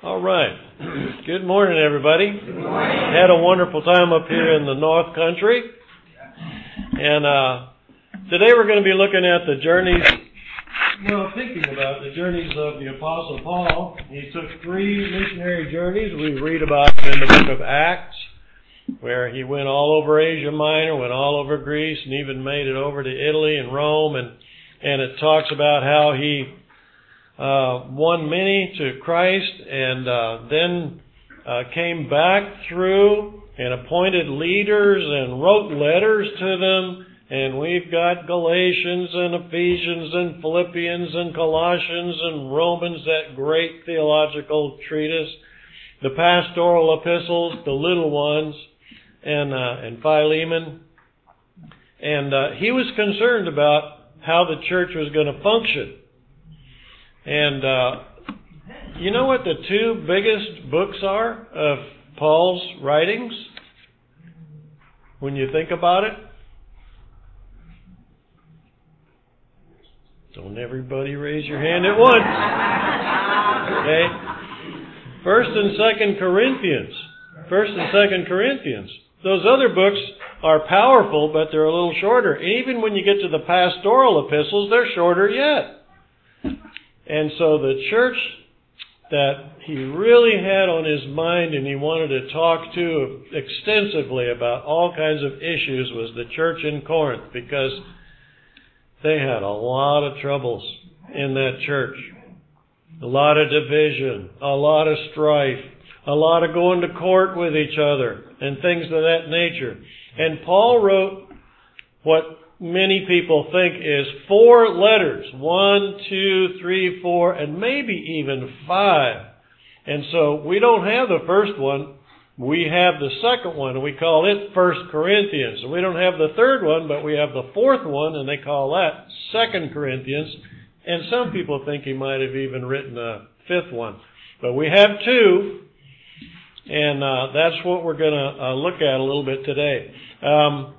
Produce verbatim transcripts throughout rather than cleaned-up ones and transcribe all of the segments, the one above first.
All right. Good morning, everybody. Good morning. Had a wonderful time up here in the North Country. And uh, today we're going to be looking at the journeys, well, thinking about the journeys of the Apostle Paul. He took three missionary journeys. We read about them in the book of Acts, where he went all over Asia Minor, went all over Greece, and even made it over to Italy and Rome. And, and it talks about how he Uh, won many to Christ, and uh, then uh, came back through and appointed leaders and wrote letters to them. And we've got Galatians and Ephesians and Philippians and Colossians and Romans, that great theological treatise, the pastoral epistles, the little ones, and uh, and Philemon. And uh, he was concerned about how the church was going to function. And uh, you know what the two biggest books are of Paul's writings? When you think about it? Don't everybody raise your hand at once. Okay? First and Second Corinthians. First and Second Corinthians. Those other books are powerful, but they're a little shorter. Even when you get to the pastoral epistles, they're shorter yet. And so the church that he really had on his mind and he wanted to talk to extensively about all kinds of issues was the church in Corinth, because they had a lot of troubles in that church. A lot of division, a lot of strife, a lot of going to court with each other and things of that nature. And Paul wrote what many people think is four letters. One, two, three, four, and maybe even five. And so we don't have the first one. We have the second one, and we call it First Corinthians. And we don't have the third one, but we have the fourth one, and they call that Second Corinthians. And some people think he might have even written a fifth one. But we have two, and uh, that's what we're going to uh, look at a little bit today. Um,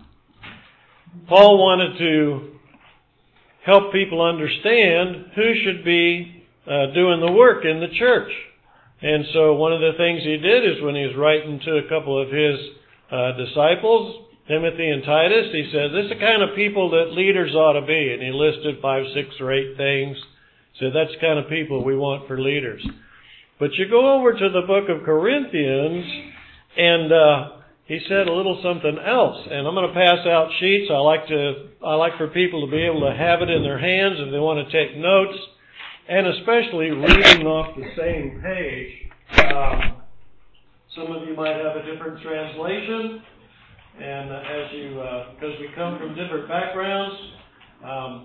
Paul wanted to help people understand who should be uh, doing the work in the church. And so one of the things he did is when he was writing to a couple of his uh, disciples, Timothy and Titus, he said, this is the kind of people that leaders ought to be. And he listed five, six, or eight things. He said, that's the kind of people we want for leaders. But you go over to the book of Corinthians, and uh he said a little something else, and I'm going to pass out sheets. I like to, I like for people to be able to have it in their hands if they want to take notes, and especially reading off the same page. Um, some of you might have a different translation, and as you, because uh, we come from different backgrounds, um,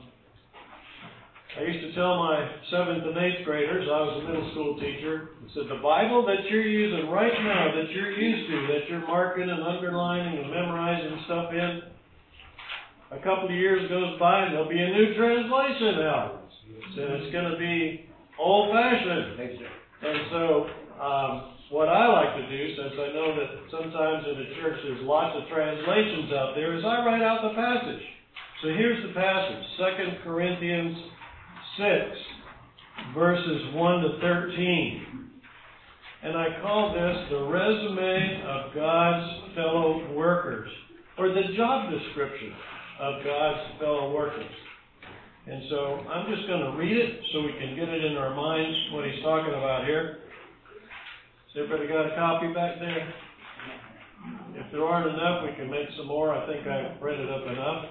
I used to tell my seventh and eighth graders, I was a middle school teacher, I said, the Bible that you're using right now, that you're used to, that you're marking and underlining and memorizing stuff in, a couple of years goes by and there'll be a new translation out. So it's going to be old-fashioned. And so um, what I like to do, since I know that sometimes in the church there's lots of translations out there, is I write out the passage. So here's the passage, Second Corinthians six, verses one to thirteen. And I call this the resume of God's fellow workers, or the job description of God's fellow workers. And so I'm just going to read it so we can get it in our minds what he's talking about here. Has everybody got a copy back there? If there aren't enough, we can make some more. I think I've printed up enough.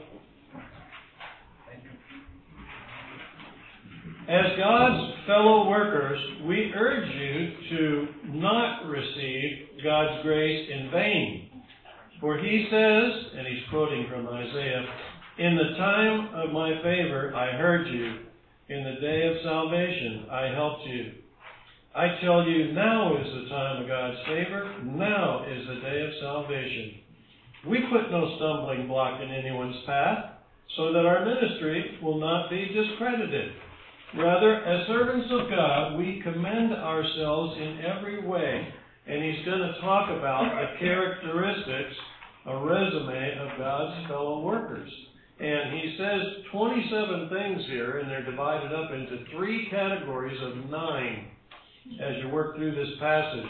As God's fellow workers, we urge you to not receive God's grace in vain. For he says, and he's quoting from Isaiah, in the time of my favor I heard you. In the day of salvation I helped you. I tell you, now is the time of God's favor. Now is the day of salvation. We put no stumbling block in anyone's path, so that our ministry will not be discredited. Rather, as servants of God, we commend ourselves in every way. And he's going to talk about the characteristics, a resume of God's fellow workers. And he says twenty-seven things here, and they're divided up into three categories of nine. as you work through this passage.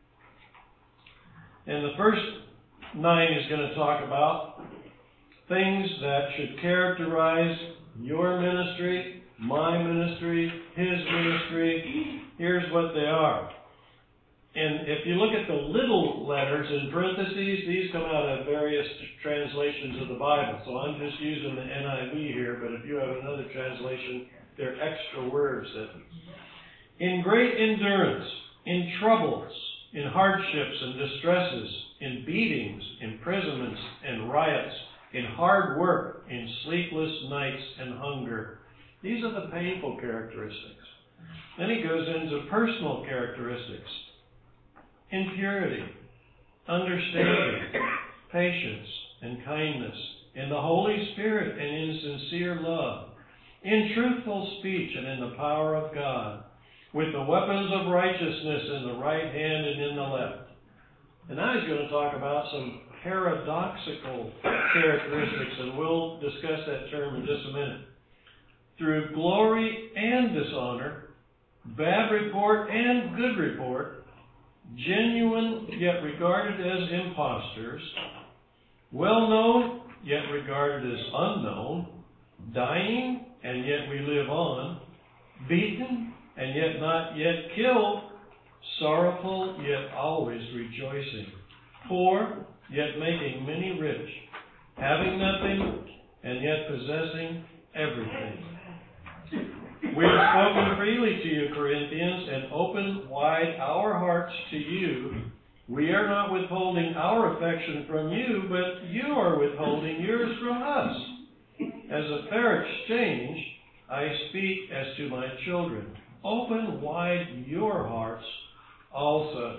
And the first nine is going to talk about things that should characterize your ministry, my ministry, his ministry. Here's what they are. And if you look at the little letters in parentheses, these come out of various translations of the Bible. So I'm just using the N I V here, but if you have another translation, they're extra words. That in great endurance, in troubles, in hardships and distresses, in beatings, imprisonments, and riots, in hard work, in sleepless nights and hunger. These are the painful characteristics. Then he goes into personal characteristics. In purity, understanding, patience, and kindness, in the Holy Spirit and in sincere love, in truthful speech and in the power of God, with the weapons of righteousness in the right hand and in the left. And now he's going to talk about some paradoxical characteristics, and we'll discuss that term in just a minute. Through glory and dishonor, bad report and good report, genuine yet regarded as impostors, well known yet regarded as unknown, dying and yet we live on, beaten and yet not yet killed, sorrowful yet always rejoicing, poor yet making many rich, having nothing and yet possessing everything. We have spoken freely to you, Corinthians, and opened wide our hearts to you. We are not withholding our affection from you, but you are withholding yours from us. As a fair exchange, I speak as to my children. Open wide your hearts also.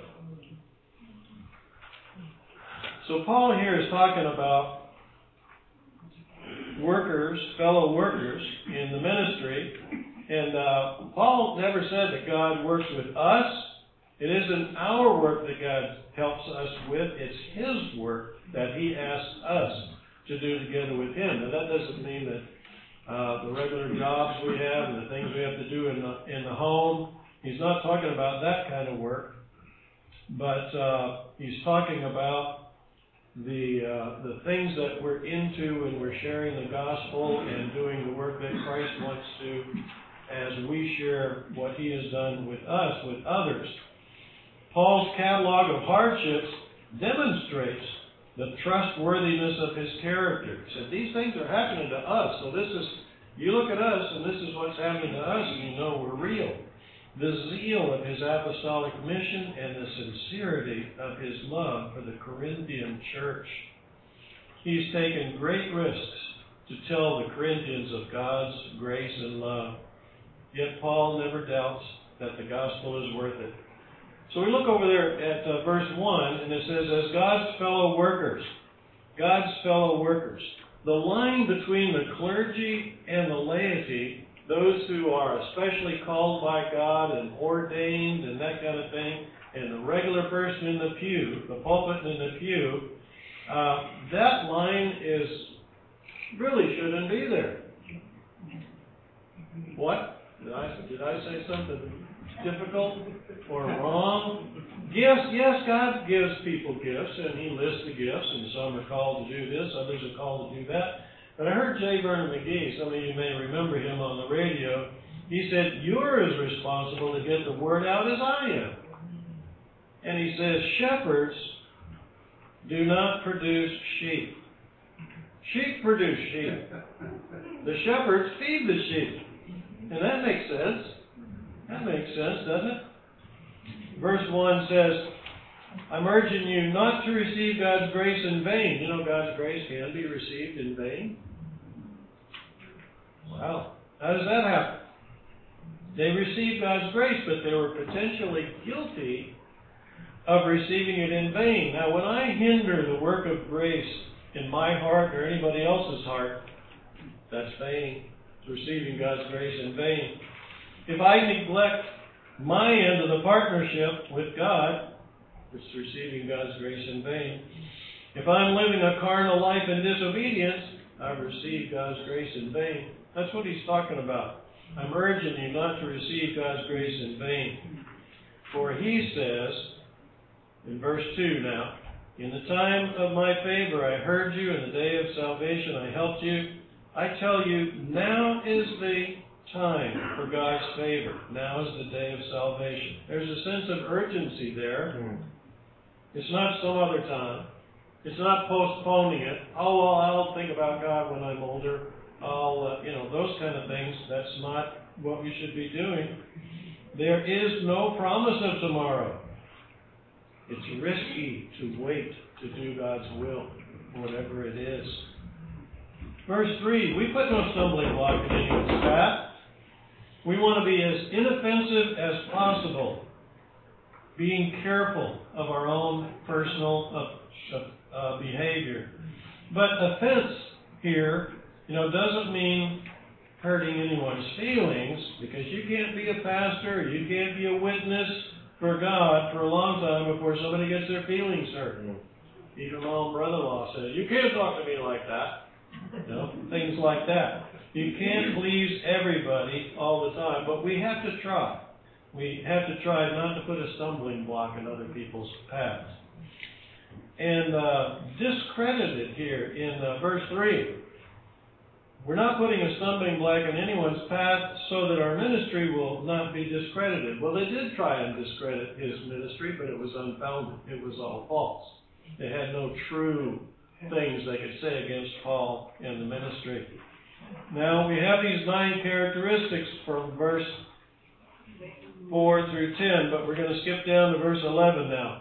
So Paul here is talking about workers, fellow workers in the ministry. And uh, Paul never said that God works with us. It isn't our work that God helps us with. It's his work that he asks us to do together with him. Now that doesn't mean that uh, the regular jobs we have and the things we have to do in the, in the home, he's not talking about that kind of work. But uh, he's talking about the uh, the things that we're into when we're sharing the gospel and doing the work that Christ wants to, as we share what he has done with us, with others. Paul's catalog of hardships demonstrates the trustworthiness of his character. He said, these things are happening to us, so this is, you look at us and this is what's happening to us and you know we're real. The zeal of his apostolic mission and the sincerity of his love for the Corinthian church. He's taken great risks to tell the Corinthians of God's grace and love. Yet Paul never doubts that the gospel is worth it. So we look over there at uh, verse one, and it says, as God's fellow workers. God's fellow workers. The line between the clergy and the laity, those who are especially called by God and ordained and that kind of thing, and the regular person in the pew, the pulpit in the pew, uh, that line is really shouldn't be there. What? Did I, did I say something difficult or wrong? Yes, yes, God gives people gifts, and he lists the gifts, and some are called to do this, others are called to do that. But I heard J. Vernon McGee, some of you may remember him on the radio, he said, you're as responsible to get the word out as I am. And he says, shepherds do not produce sheep. Sheep produce sheep. The shepherds feed the sheep. And that makes sense. That makes sense, doesn't it? Verse one says, I'm urging you not to receive God's grace in vain. You know, God's grace can be received in vain. Wow. How does that happen? They received God's grace, but they were potentially guilty of receiving it in vain. Now, when I hinder the work of grace in my heart or anybody else's heart, that's vain. It's receiving God's grace in vain. If I neglect my end of the partnership with God, it's receiving God's grace in vain. If I'm living a carnal life in disobedience, I've received God's grace in vain. That's what he's talking about. I'm urging you not to receive God's grace in vain. For he says, in verse two now, in the time of my favor I heard you, in the day of salvation I helped you. I tell you, now is the time for God's favor. Now is the day of salvation. There's a sense of urgency there. Mm. It's not some other time. It's not postponing it. Oh, well, I'll think about God when I'm older. I'll, uh, you know, those kind of things. That's not what we should be doing. There is no promise of tomorrow. It's risky to wait to do God's will, whatever it is. Verse three, we put no stumbling block in anyone's path. We want to be as inoffensive as possible, being careful of our own personal uh, uh, behavior. But offense here, you know, doesn't mean hurting anyone's feelings, because you can't be a pastor, you can't be a witness for God for a long time before somebody gets their feelings hurt. Even my own brother-in-law says, you can't talk to me like that. You know, things like that. You can't please everybody all the time, but we have to try. We have to try not to put a stumbling block in other people's paths. And uh, discredited here in uh, verse three. We're not putting a stumbling block in anyone's path so that our ministry will not be discredited. Well, they did try and discredit his ministry, but it was unfounded. It was all false. They had no true things they could say against Paul and the ministry. Now, we have these nine characteristics from verse four through ten, but we're going to skip down to verse eleven now.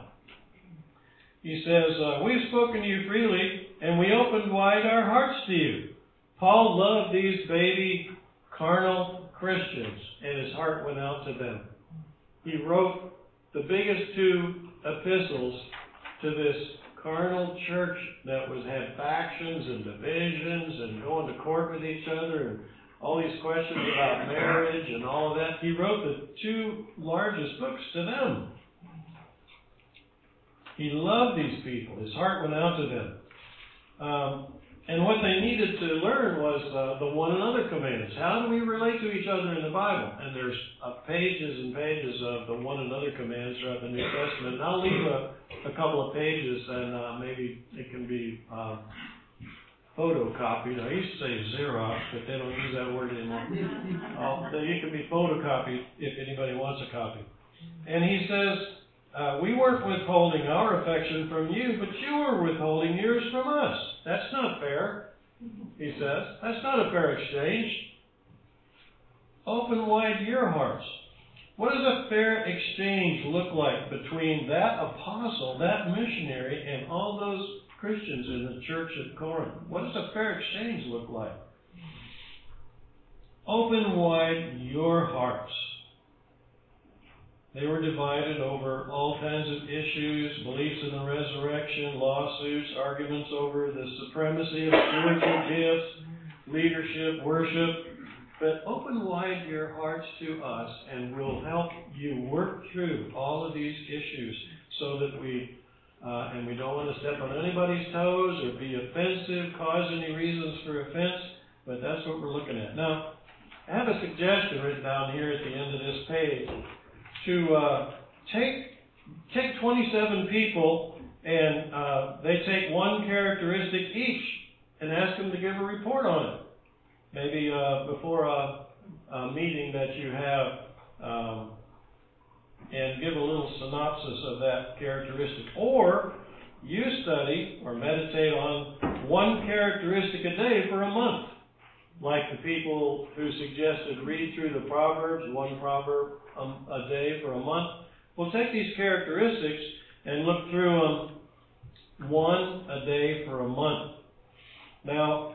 He says, uh, we've spoken to you freely, and we opened wide our hearts to you. Paul loved these baby, carnal Christians, and his heart went out to them. He wrote the biggest two epistles to this carnal church that was had factions and divisions and going to court with each other and all these questions about marriage and all of that. He wrote the two largest books to them. He loved these people. His heart went out to them. Um, And what they needed to learn was uh, the one another commands. How do we relate to each other in the Bible? And there's uh, pages and pages of the one another commands throughout the New Testament. And I'll leave a, a couple of pages, and uh, maybe it can be uh, photocopied. I used to say Xerox, but they don't use that word anymore. Uh, it can be photocopied if anybody wants a copy. And he says, Uh, we weren't withholding our affection from you, but you were withholding yours from us. That's not fair, he says. That's not a fair exchange. Open wide your hearts. What does a fair exchange look like between that apostle, that missionary, and all those Christians in the church at Corinth? What does a fair exchange look like? Open wide your hearts. They were divided over all kinds of issues, beliefs in the resurrection, lawsuits, arguments over the supremacy of spiritual gifts, leadership, worship. But open wide your hearts to us, and we'll help you work through all of these issues so that we, uh, and we don't want to step on anybody's toes or be offensive, cause any reasons for offense, but that's what we're looking at. Now, I have a suggestion written down here at the end of this page. To uh, take take twenty-seven people, and uh, they take one characteristic each, and ask them to give a report on it. Maybe uh, before a, a meeting that you have, um, and give a little synopsis of that characteristic. Or you study or meditate on one characteristic a day for a month, like the people who suggested read through the Proverbs, one proverb Um, a day for a month. We'll take these characteristics and look through them one a day for a month. Now,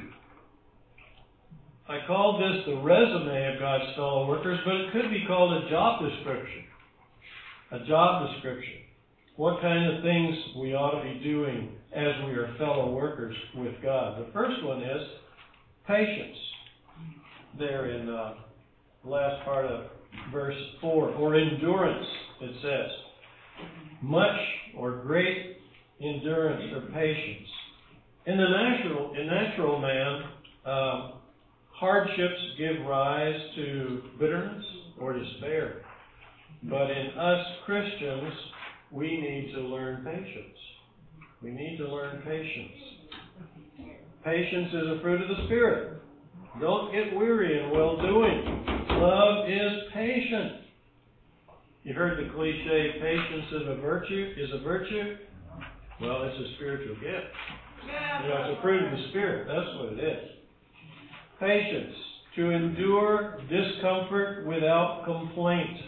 I called this the resume of God's fellow workers, but it could be called a job description. A job description. What kind of things we ought to be doing as we are fellow workers with God. The first one is patience. There in uh, the last part of verse four, or endurance, it says. Much or great endurance or patience. In the natural, in natural man, um, hardships give rise to bitterness or despair. But in us Christians, we need to learn patience. We need to learn patience. Patience is a fruit of the Spirit. Don't get weary in well-doing. Love is patient. You heard the cliche, patience is a virtue, is a virtue. Well, it's a spiritual gift. You know, it's a fruit of the Spirit. That's what it is. Patience, to endure discomfort without complaint.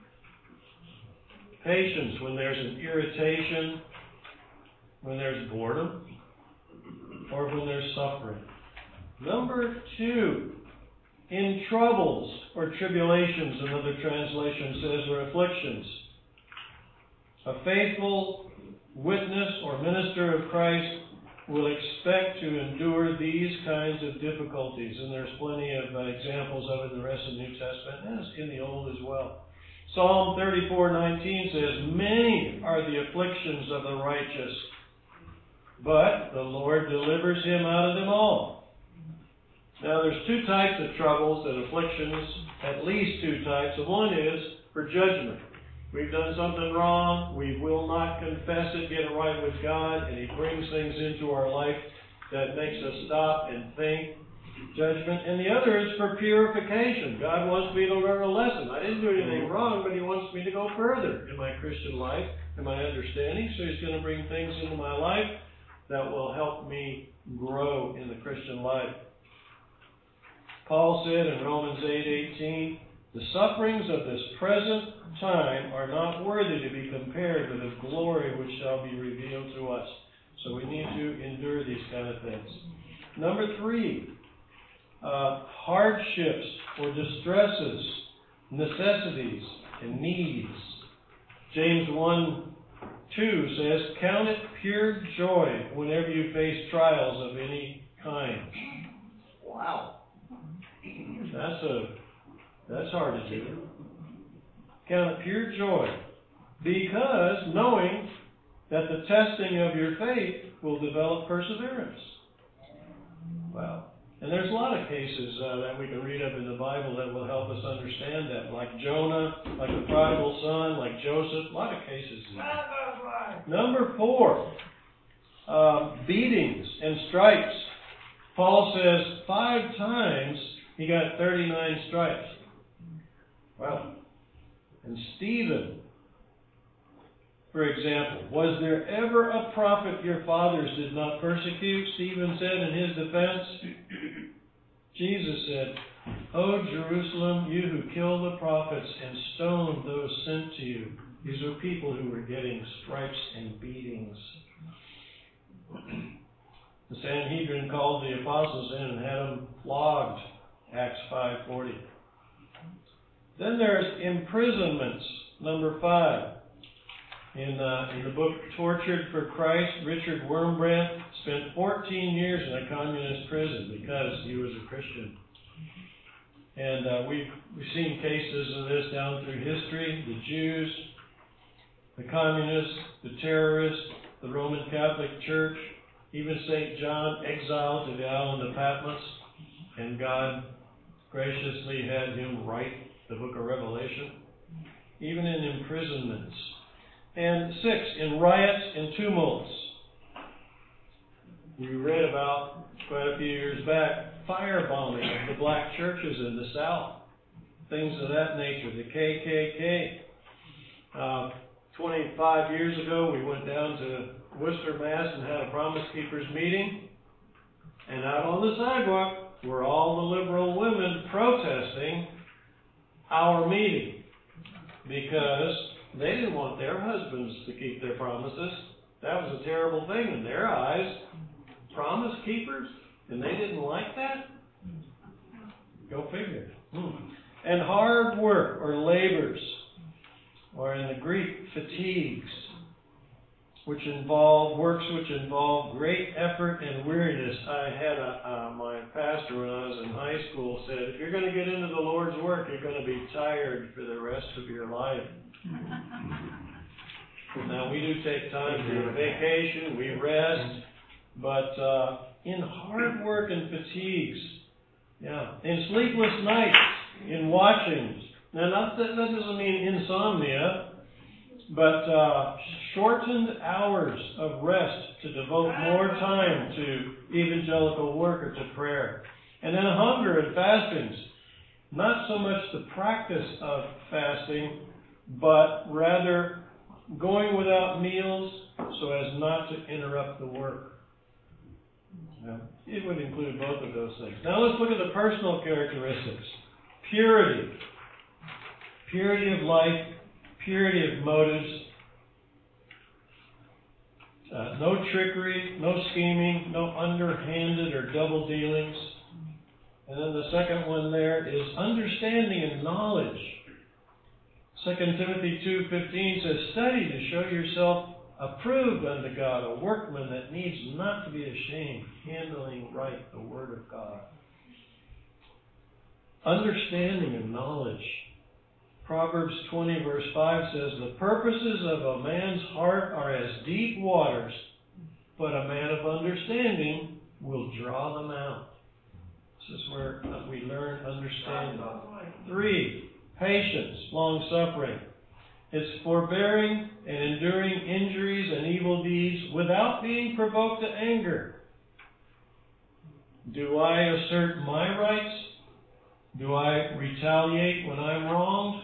Patience when there's an irritation, when there's boredom, or when there's suffering. Number two, in troubles or tribulations, another translation says, or afflictions. A faithful witness or minister of Christ will expect to endure these kinds of difficulties. And there's plenty of uh, examples of it in the rest of the New Testament, and in the Old as well. Psalm thirty-four nineteen says, many are the afflictions of the righteous, but the Lord delivers him out of them all. Now there's two types of troubles and afflictions, at least two types. And one is for judgment. We've done something wrong, we will not confess it, get it right with God, and He brings things into our life that makes us stop and think. Judgment. And the other is for purification. God wants me to learn a lesson. I didn't do anything wrong, but He wants me to go further in my Christian life, in my understanding. So He's going to bring things into my life that will help me grow in the Christian life. Paul said in Romans eight eighteen, the sufferings of this present time are not worthy to be compared with the glory which shall be revealed to us. So we need to endure these kind of things. Number three, uh, hardships or distresses, necessities, and needs. James one two says, count it pure joy whenever you face trials of any kind. Wow. That's a that's hard to do. Count it pure joy, because knowing that the testing of your faith will develop perseverance. Wow. And there's a lot of cases uh, that we can read up in the Bible that will help us understand that, like Jonah, like the prodigal son, like Joseph, a lot of cases. Number four, uh, beatings and stripes. Paul says five times he got thirty-nine stripes. Wow. And Stephen, for example, was there ever a prophet your fathers did not persecute? Stephen said in his defense. Jesus said, O Jerusalem, you who kill the prophets and stone those sent to you. These were people who were getting stripes and beatings. The Sanhedrin called the apostles in and had them flogged. Acts five forty. Then there's imprisonments. Number five. In, uh, in the book Tortured for Christ, Richard Wurmbrand spent fourteen years in a communist prison because he was a Christian. And uh, we've, we've seen cases of this down through history. The Jews, the communists, the terrorists, the Roman Catholic Church, even Saint John exiled to the island of Patmos. And God graciously had him write the book of Revelation. Even in imprisonments. And six, in riots and tumults. We read about, quite a few years back, firebombing of the black churches in the South. Things of that nature. The K K K. Uh, twenty-five years ago, we went down to Worcester, Mass. And had a Promise Keepers meeting. And out on the sidewalk were all the liberal women protesting our meeting. Because they didn't want their husbands to keep their promises. That was a terrible thing in their eyes. Promise keepers? And they didn't like that? Go figure. Hmm. And hard work or labors, or in the Greek, fatigues, which involve, works which involve great effort and weariness. I had a, uh, my pastor when I was in high school said, if you're going to get into the Lord's work, you're going to be tired for the rest of your life. Now, we do take time for vacation, we rest, but uh, in hard work and fatigues, yeah, in sleepless nights, in watchings, Now, that, that doesn't mean insomnia, but uh, shortened hours of rest to devote more time to evangelical work or to prayer. And then hunger and fastings. Not so much the practice of fasting, but rather going without meals so as not to interrupt the work. Now, it would include both of those things. Now let's look at the personal characteristics. Purity. Purity of life, purity of motives. Uh, no trickery, no scheming, no underhanded or double dealings. And then the second one there is understanding and knowledge. Second Timothy two fifteen says, study to show yourself approved unto God, a workman that needs not to be ashamed, handling right the Word of God. Understanding and knowledge. Proverbs twenty verse five says, the purposes of a man's heart are as deep waters, but a man of understanding will draw them out. This is where we learn understanding. Three, patience, long-suffering. It's forbearing and enduring injuries and evil deeds without being provoked to anger. Do I assert my rights? Do I retaliate when I'm wronged?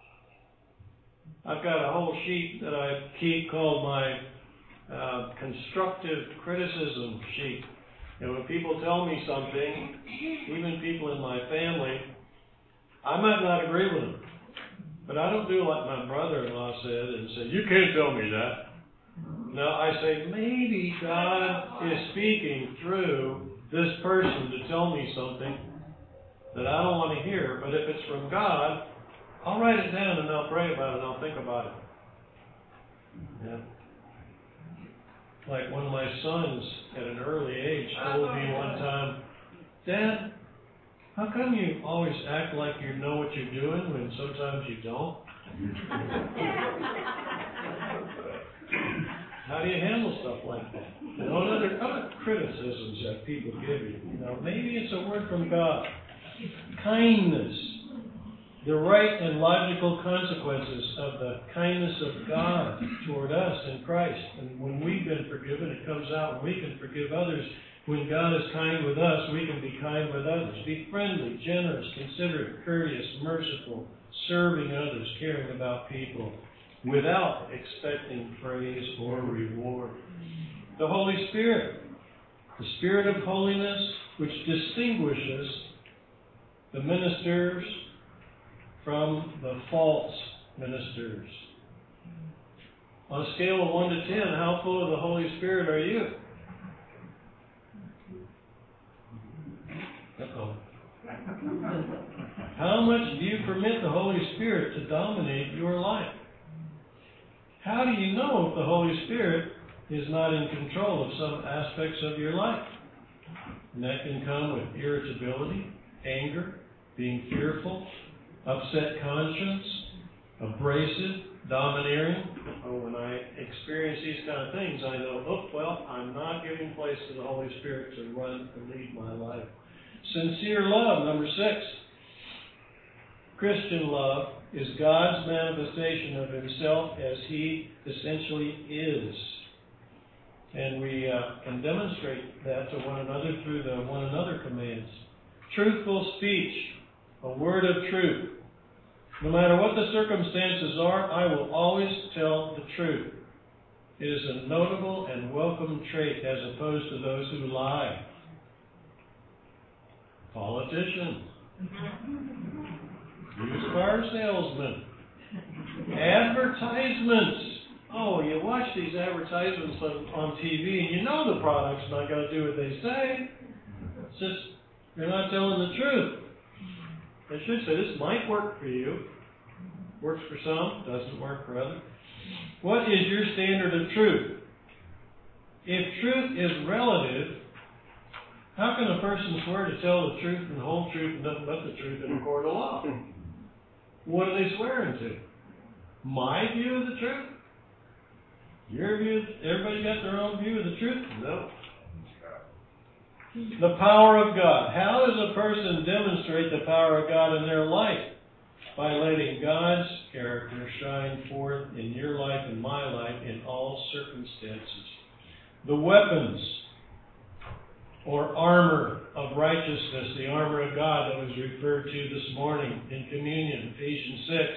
I've got a whole sheet that I keep called my uh, constructive criticism sheet. And when people tell me something, even people in my family, I might not agree with them. But I don't do like my brother-in-law said and say, you can't tell me that. No, I say, maybe God is speaking through this person to tell me something that I don't want to hear. But if it's from God, I'll write it down and I'll pray about it and I'll think about it. Yeah. Like one of my sons at an early age told me one time, Dad, how come you always act like you know what you're doing when sometimes you don't? How do you handle stuff like that? You know, other, other criticisms that people give you. You know, maybe it's a word from God. Kindness. The right and logical consequences of the kindness of God toward us in Christ. And when we've been forgiven, it comes out. When we can forgive others, when God is kind with us, we can be kind with others. Be friendly, generous, considerate, courteous, merciful, serving others, caring about people, without expecting praise or reward. The Holy Spirit, the Spirit of holiness, which distinguishes the ministers from the false ministers. On a scale of one to ten, how full of the Holy Spirit are you? Uh-oh. How much do you permit the Holy Spirit to dominate your life? How do you know if the Holy Spirit is not in control of some aspects of your life? And that can come with irritability, anger, being fearful, upset conscience, abrasive, domineering. Oh, when I experience these kind of things, I know, oh, well, I'm not giving place to the Holy Spirit to run and lead my life. Sincere love, number six. Christian love is God's manifestation of Himself as He essentially is. And we uh, can demonstrate that to one another through the one another commands. Truthful speech, a word of truth. No matter what the circumstances are, I will always tell the truth. It is a notable and welcome trait as opposed to those who lie. Politicians, used car salesmen, advertisements. Oh, you watch these advertisements on, on T V and you know the product's not going to do what they say. It's just, they're not telling the truth. They should say, this might work for you. Works for some, doesn't work for others. What is your standard of truth? If truth is relative, how can a person swear to tell the truth and the whole truth and nothing but the truth in a court of law? What are they swearing to? My view of the truth? Your view? Everybody got their own view of the truth? No. The power of God. How does a person demonstrate the power of God in their life? by letting God's character shine forth in your life and my life in all circumstances. The weapons or armor of righteousness, the armor of God that was referred to this morning in communion, Ephesians six.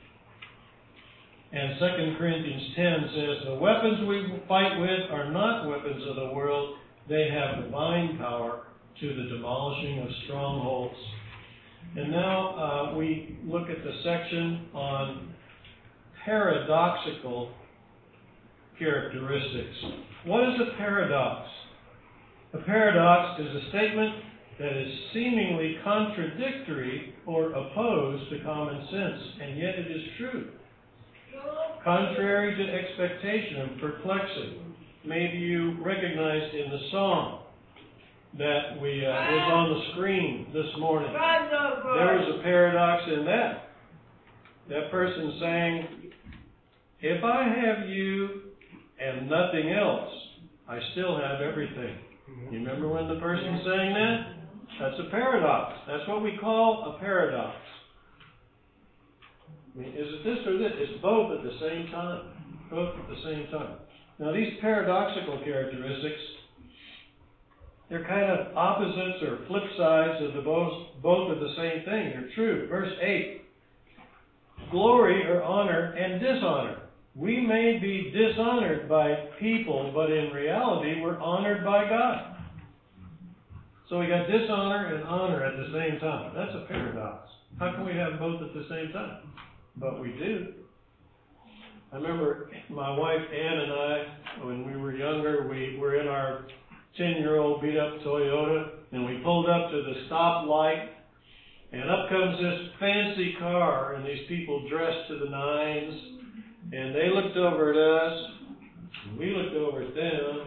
And Second Corinthians ten says, the weapons we fight with are not weapons of the world. They have divine power to the demolishing of strongholds. And now uh, we look at the section on paradoxical characteristics. What is a paradox? A paradox is a statement that is seemingly contradictory or opposed to common sense, and yet it is true. Contrary to expectation and perplexing. Maybe you recognized in the song that we uh, was on the screen this morning. There was a paradox in that. That person saying, if I have you and nothing else, I still have everything. You remember when the person's saying that? That's a paradox. That's what we call a paradox. I mean, is it this or this? It's both at the same time. Both at the same time. Now, these paradoxical characteristics, they're kind of opposites or flip sides of the both, both of the same thing. They're true. Verse eight, glory or honor and dishonor. We may be dishonored by people, but in reality, we're honored by God. So we got dishonor and honor at the same time. That's a paradox. How can we have both at the same time? But we do. I remember my wife Ann and I, when we were younger, we were in our ten-year-old beat-up Toyota, and we pulled up to the stoplight, and up comes this fancy car, and these people dressed to the nines, and they looked over at us, and we looked over at them,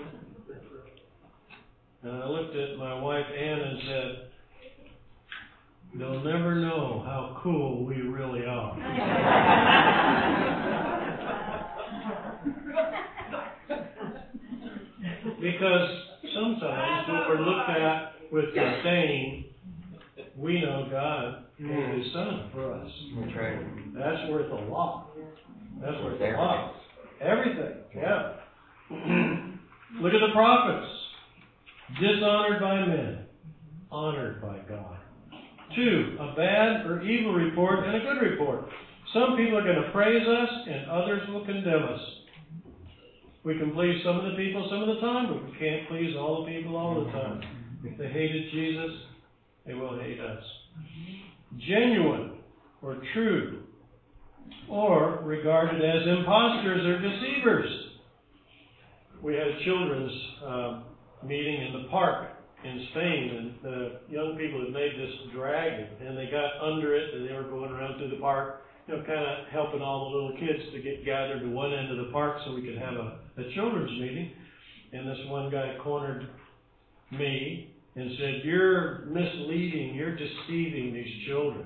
and I looked at my wife Ann and said, they'll never know how cool we really are. Because sometimes when we're looked at with disdain, we know God gave His Son for us. That's right. That's worth a lot. That's worth a lot. Everything. Yeah. Look at the prophets. Dishonored by men, honored by God. Two, a bad or evil report and a good report. Some people are going to praise us and others will condemn us. We can please some of the people some of the time, but we can't please all the people all the time. If they hated Jesus, they will hate us. Genuine or true, or regarded as imposters or deceivers. We had a children's uh, meeting in the park in Spain, and the young people had made this dragon, and they got under it, and they were going around through the park, you know, kind of helping all the little kids to get gathered to one end of the park so we could have a, a children's meeting. And this one guy cornered me and said, you're misleading, you're deceiving these children.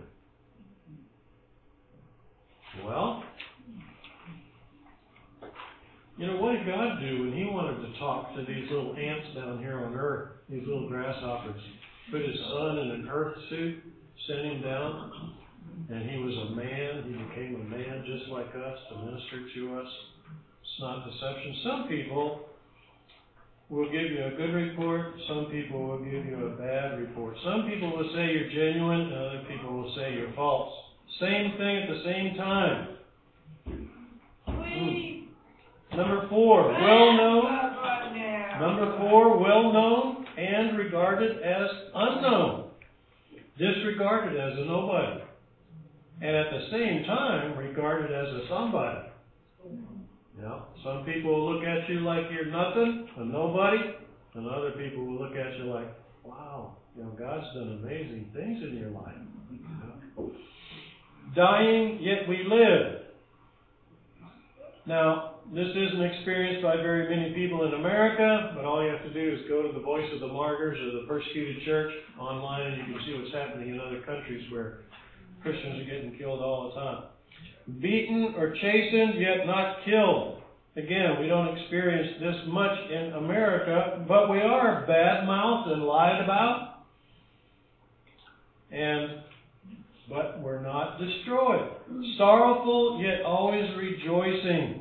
Well, you know, what did God do when He wanted to talk to these little ants down here on earth, these little grasshoppers? Put His Son in an earth suit, sent Him down, and He was a man. He became a man just like us to minister to us. It's not deception. Some people will give you a good report. Some people will give you a bad report. Some people will say you're genuine, and other people will say you're false. Same thing at the same time. Mm. Number four, well known. Number four, well known and regarded as unknown. Disregarded as a nobody. And at the same time, regarded as a somebody. You know, some people will look at you like you're nothing, a nobody, and other people will look at you like, wow, you know, God's done amazing things in your life. You know? Dying, yet we live. Now, this isn't experienced by very many people in America, but all you have to do is go to the Voice of the Martyrs or the Persecuted Church online, and you can see what's happening in other countries where Christians are getting killed all the time. Beaten or chastened, yet not killed. Again, we don't experience this much in America, but we are bad-mouthed and lied about. And, but were not destroyed. Sorrowful, yet always rejoicing.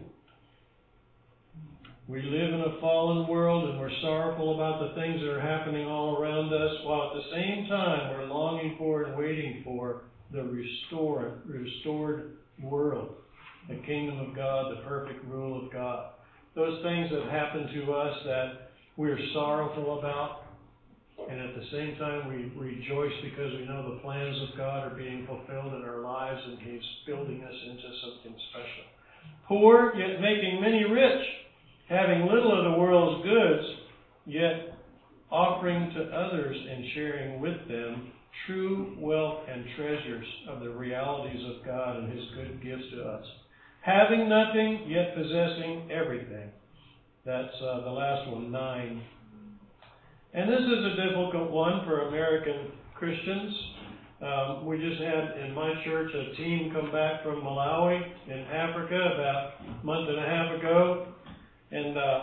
We live in a fallen world and we're sorrowful about the things that are happening all around us, while at the same time we're longing for and waiting for the restored, restored world, the kingdom of God, the perfect rule of God. Those things that happen to us that we're sorrowful about, and at the same time we rejoice because we know the plans of God are being fulfilled in our lives and He's building us into something special. Poor, yet making many rich, having little of the world's goods, yet offering to others and sharing with them true wealth and treasures of the realities of God and His good gifts to us. Having nothing, yet possessing everything. That's uh, the last one, nine. And this is a difficult one for American Christians. Um, we just had in my church a team come back from Malawi in Africa about a month and a half ago. And uh,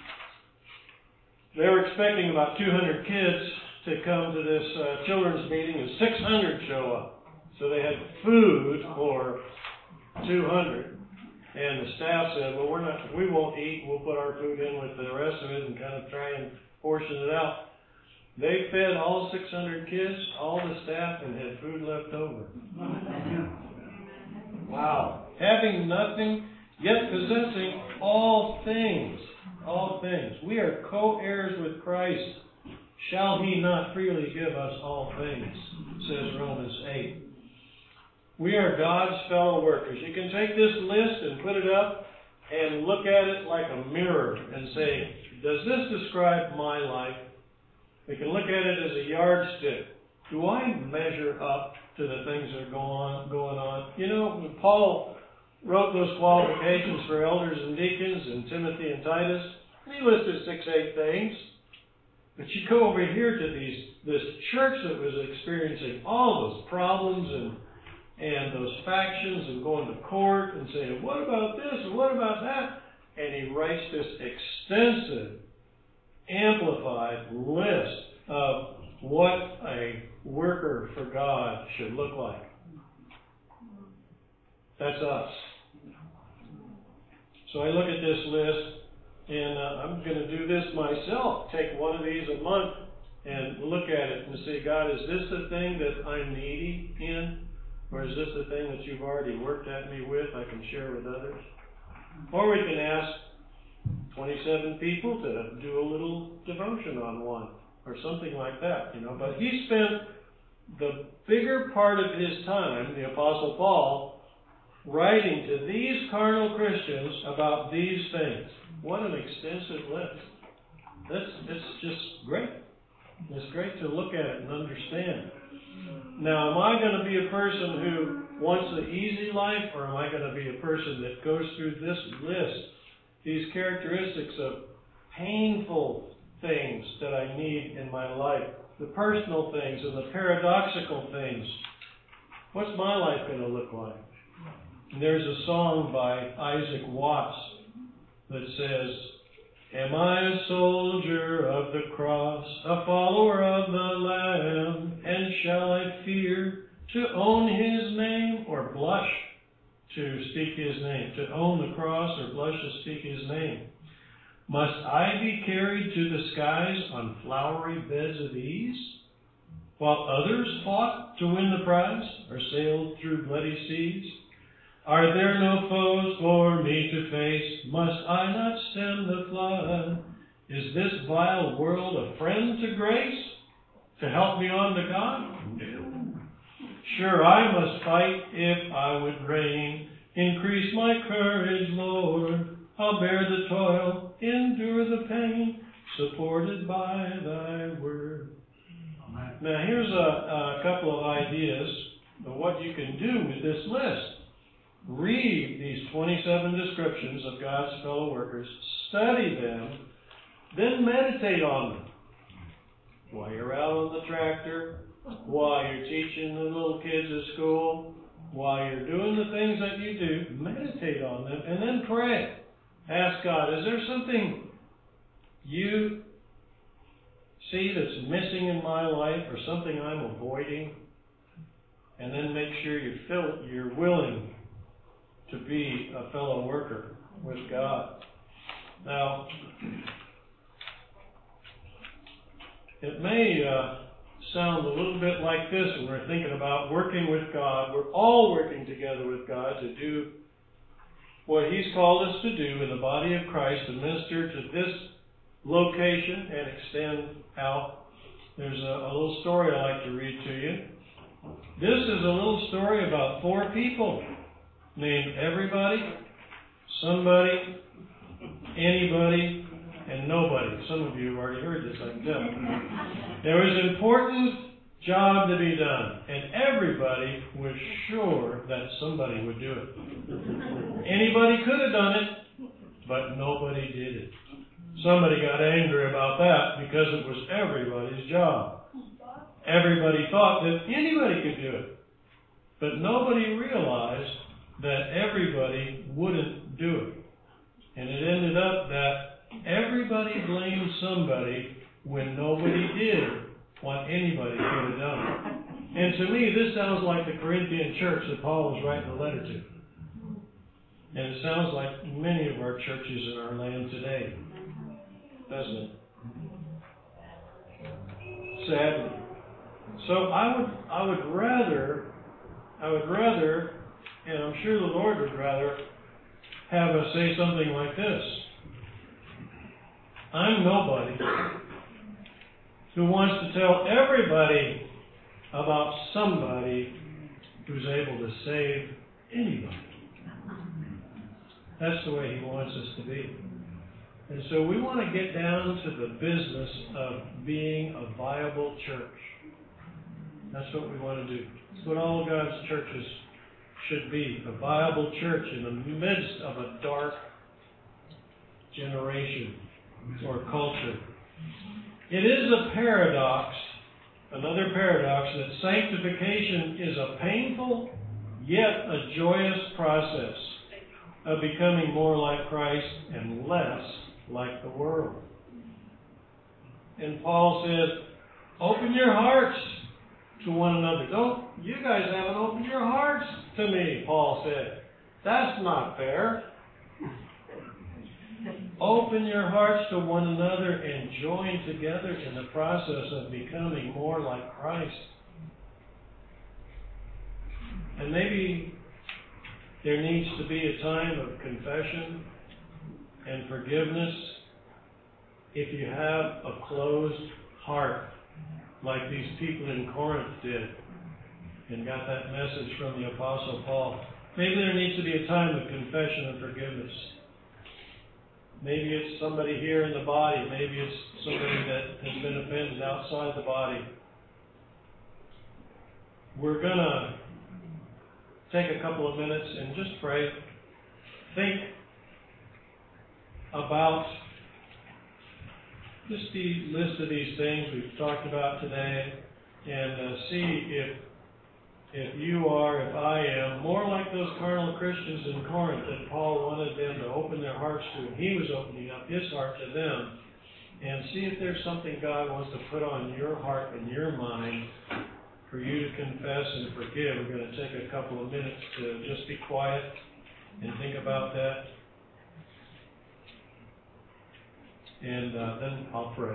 they were expecting about two hundred kids to come to this uh, children's meeting, and six hundred show up. So they had food for two hundred. And the staff said, well, we're not, we won't eat. We'll put our food in with the rest of it and kind of try and portion it out. They fed all six hundred kids, all the staff, and had food left over. Wow. Having nothing, yet possessing all things. All things. We are co-heirs with Christ. Shall He not freely give us all things? Says Romans eight. We are God's fellow workers. You can take this list and put it up and look at it like a mirror and say, does this describe my life? We can look at it as a yardstick. Do I measure up to the things that are going on? Going on? You know, when Paul wrote those qualifications for elders and deacons in Timothy and Titus, he listed six, eight things. But you go over here to these this church that was experiencing all those problems and and those factions and going to court and saying, what about this and what about that? And he writes this extensive, amplified list of what a worker for God should look like. That's us. So I look at this list, and uh, I'm going to do this myself. Take one of these a month and look at it and say, God, is this the thing that I'm needy in? Or is this the thing that you've already worked at me with, I can share with others? Or we can ask twenty-seven people to do a little devotion on one, or something like that, you know. But he spent the bigger part of his time, the Apostle Paul, writing to these carnal Christians about these things. What an extensive list. That's, it's just great. It's great to look at it and understand. Now, am I going to be a person who wants the easy life, or am I going to be a person that goes through this list, these characteristics of painful things that I need in my life, the personal things and the paradoxical things? What's my life going to look like? And there's a song by Isaac Watts that says, am I a soldier of the cross, a follower of the Lamb, and shall I fear to own His name, or blush to speak His name, to own the cross or blush to speak His name? Must I be carried to the skies on flowery beds of ease, while others fought to win the prize, or sailed through bloody seas? Are there no foes for me to face? Must I not stem the flood? Is this vile world a friend to grace, to help me on to God? No. Sure, I must fight if I would reign. Increase my courage, Lord. I'll bear the toil, endure the pain, supported by Thy word. Amen. Now, here's a, a couple of ideas of what you can do with this list. Read these twenty-seven descriptions of God's fellow workers, study them, then meditate on them. While you're out on the tractor, while you're teaching the little kids at school, while you're doing the things that you do, meditate on them and then pray. Ask God, is there something you see that's missing in my life, or something I'm avoiding? And then make sure you feel, you're willing to be a fellow worker with God. Now, it may uh, sound a little bit like this when we're thinking about working with God. We're all working together with God to do what He's called us to do in the body of Christ, to minister to this location and extend out. There's a, a little story I like to read to you. This is a little story about four people named everybody, somebody, anybody, and nobody. Some of you have already heard this, I can tell. There was an important job to be done, and everybody was sure that somebody would do it. Anybody could have done it, but nobody did it. Somebody got angry about that because it was everybody's job. Everybody thought that anybody could do it, but nobody realized that everybody wouldn't do it. And it ended up that everybody blamed somebody when nobody did what anybody could have done. And to me, this sounds like the Corinthian church that Paul was writing a letter to. And it sounds like many of our churches in our land today, doesn't it? Sadly. So I would I would rather, I would rather, and I'm sure the Lord would rather, have us say something like this. I'm nobody who wants to tell everybody about somebody who's able to save anybody. That's the way He wants us to be. And so we want to get down to the business of being a viable church. That's what we want to do. It's what all of God's churches should be. A viable church in the midst of a dark generation or culture. It is a paradox, another paradox, that sanctification is a painful yet a joyous process of becoming more like Christ and less like the world. And Paul says, open your hearts to one another. Don't, you guys haven't opened your hearts to me, Paul said. That's not fair. Open your hearts to one another and join together in the process of becoming more like Christ. And maybe there needs to be a time of confession and forgiveness if you have a closed heart, like these people in Corinth did and got that message from the Apostle Paul. Maybe there needs to be a time of confession and forgiveness. Maybe it's somebody here in the body. Maybe it's somebody that has been offended outside the body. We're going to take a couple of minutes and just pray. Think about just the list of these things we've talked about today, and uh, see if if you are, if I am, more like those carnal Christians in Corinth that Paul wanted them to open their hearts to, and he was opening up his heart to them, and see if there's something God wants to put on your heart and your mind for you to confess and forgive. We're going to take a couple of minutes to just be quiet and think about that. And uh, then I'll pray.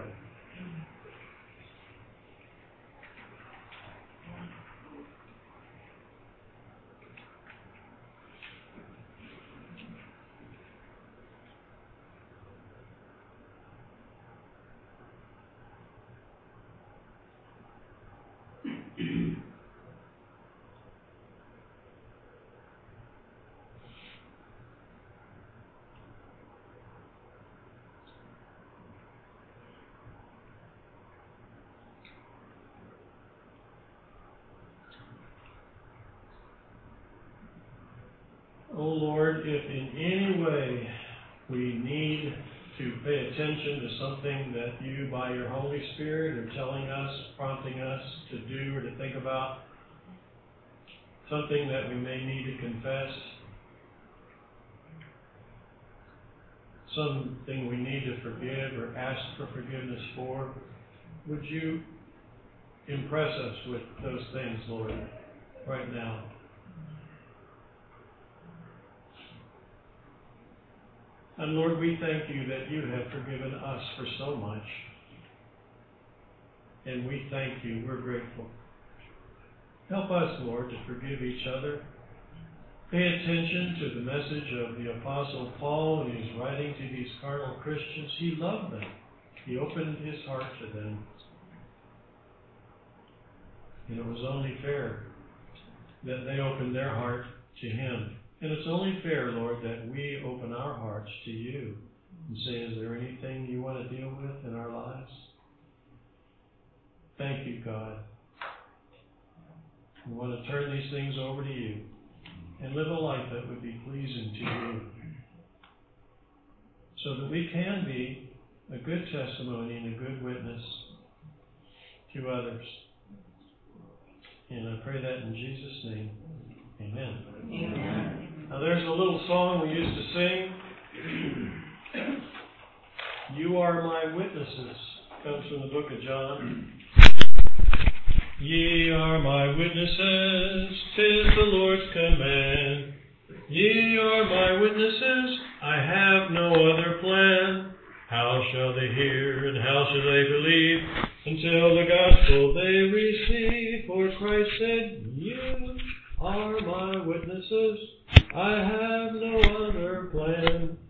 Oh Lord, if in any way we need to pay attention to something that you, by your Holy Spirit, are telling us, prompting us to do or to think about, something that we may need to confess, something we need to forgive or ask for forgiveness for, would you impress us with those things, Lord? right now. And Lord, we thank you that you have forgiven us for so much. And we thank you. We're grateful. Help us, Lord, to forgive each other. Pay attention to the message of the Apostle Paul when he's writing to these carnal Christians. He loved them. He opened his heart to them. And it was only fair that they opened their heart to him. And it's only fair, Lord, that we open our hearts to you and say, is there anything you want to deal with in our lives? Thank you, God. We want to turn these things over to you and live a life that would be pleasing to you so that we can be a good testimony and a good witness to others. And I pray that in Jesus' name. Amen. Amen. Now there's a little song we used to sing. You are my witnesses. Comes from the book of John. Ye are my witnesses, 'tis the Lord's command. Ye are my witnesses, I have no other plan. How shall they hear, and how shall they believe, until the gospel they receive? For Christ said, you are my witnesses, I have no other plan.